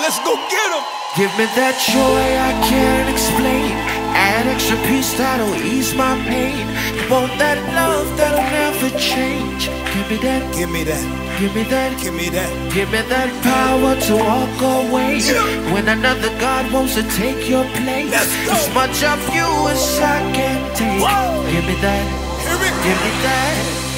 let's go get them. Give me that joy I can't explain. Add extra peace that'll ease my pain. Want that love that'll never change. Give me that. Give me that. Give me that. Give me that. Give me that power to walk away when another God wants to take your place. As much of you as I can take. Give me that. Give me that.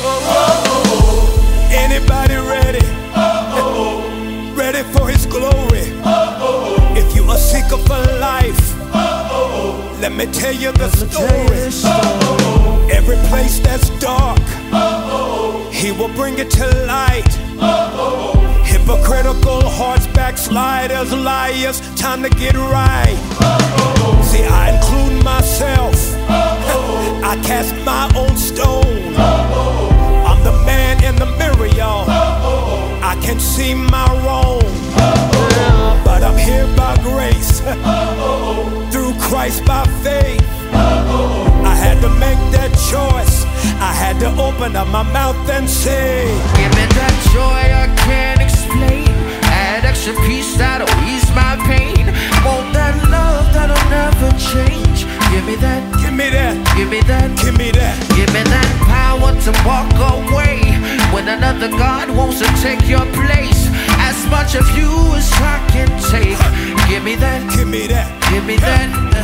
Anybody ready? Ready for His glory? If you are seeker for life, let me tell you the story. Every place that's dark, He will bring it to light. Hypocritical hearts, backsliders, liars, time to get right. See, I include myself. I cast my own stone. I'm the man in the mirror, y'all. I can see my wrong, but I'm here by grace, through Christ by faith. I had to make that choice. I had to open up my mouth and say, give me that joy I can't explain. Add extra peace that'll ease my pain. Want that love that'll never change. Give me that. Give me that. Give me that. Give me that. Give me that power to walk away when another God wants to take your place. As much of you as I can take. Give me that. Give me that. Give me that.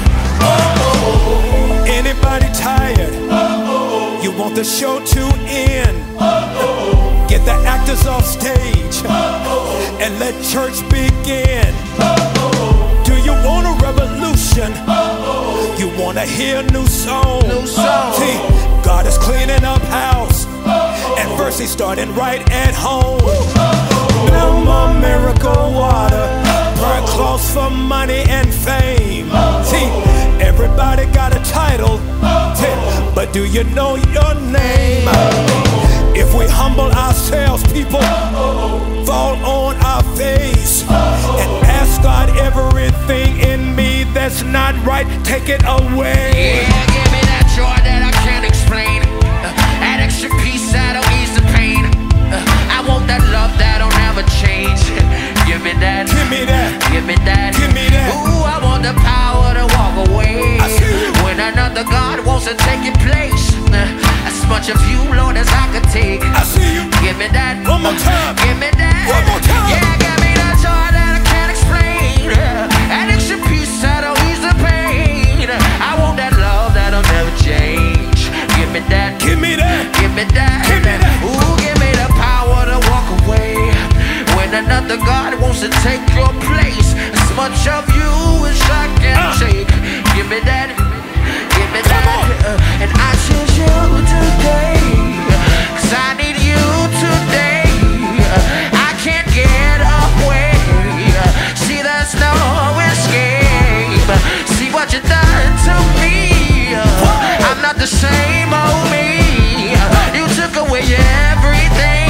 Anybody tired? You want the show to end? Get the actors off stage and let church begin. Do you want a revolution? You want to hear a new song? See, God is cleaning up house, and first He's starting right at home. No more miracle water, burn clothes for money and fame. See, everybody got a title, but do you know your name? If we humble ourselves, people, fall on our face and ask God, everything in me that's not right, take it away. Yeah, give me that joy that I can't explain. Add extra peace that'll ease the pain. I want that love that'll never change. Give me that. Give me that. Give me that. Give me that. Ooh, I want the power to walk away when another God wants to take your place. As much of you, Lord, as I could take. I see you. Give me that. One more time. Give me that. One more time. Yeah, give me that joy that I can't explain. Add extra peace that'll ease the pain. I want that love that'll never change. Give me that. Give me that. Give me that. Give me that. Ooh, give me the power to walk away when another God wants to take your place. As much of you as I can take. Give me that. Give me that. And I choose you today, 'cause I need you today. I can't get away. See, there's no escape. See what you done to me. I'm not the same old me. You took away everything.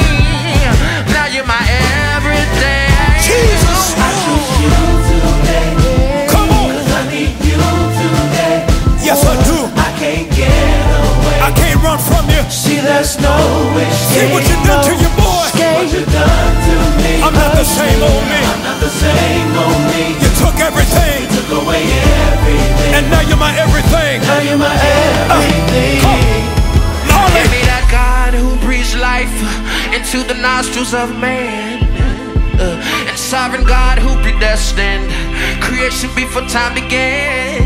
Now you're my everything. Jesus. I choose you today. Come on. 'Cause I need you today. Yes, I do. I can't get away. I can't run from you. See, there's no escape. See what you done to your boy. What you done to me. I'm not the same old me. I'm not the same old me. You took everything, Took away everything. and now you're my everything. Now you're my everything. Give me that God who breathes life into the nostrils of man. And sovereign God who predestined creation before time began.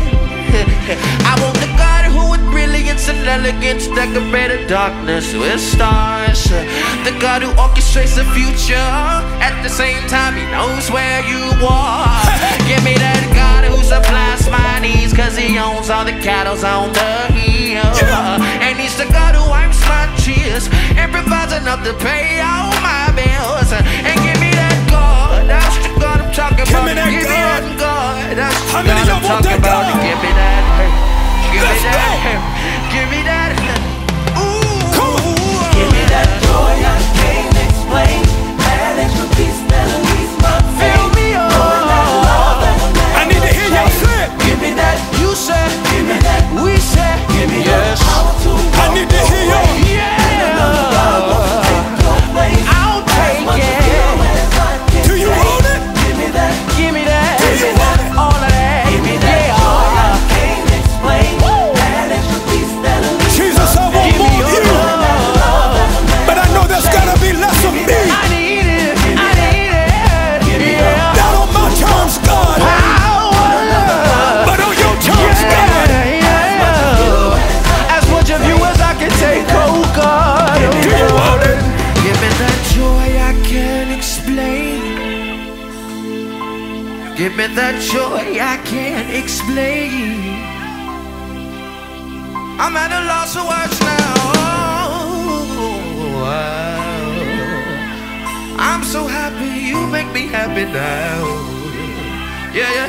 I want the God who with brilliance and elegance decorated darkness with stars. The God who orchestrates the future, at the same time He knows where you are. Give me that God who supplies my needs, 'cause He owns all the cattle on the hill. And He's the God who wipes my tears and provides enough to pay all my bills. And give me that God, that's the God I'm talking about. me that Give me God. that God, that's the How many God y'all I'm want talking that about. God? Give me that. Give me Let's that. go. Give me that. Ooh. Come on. Give me that joy I can't explain. That extra peace that'll ease my pain. Fill me up. Knowing that love that'll never I need to hear y'all say it. Give me that. You said. Give me that. We said. Give me Yes. that power to I need to hear y'all. Yeah. take your place. I'll take Much it. feel as I can Do you Give me that joy I can't explain. I'm at a loss of words now. Oh, I'm so happy, you make me happy now. Yeah.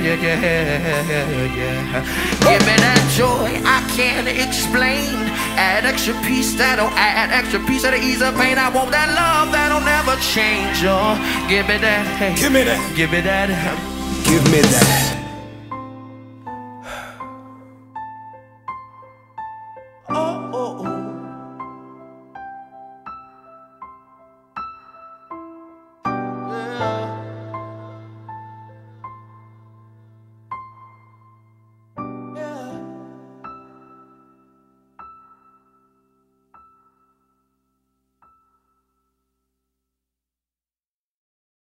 Give me that joy I can't explain. Add extra piece that'll add extra piece that'll ease the pain. I want that love that'll never change. Oh, give me that. Hey, Give me that. give me that. Give me that. Oh.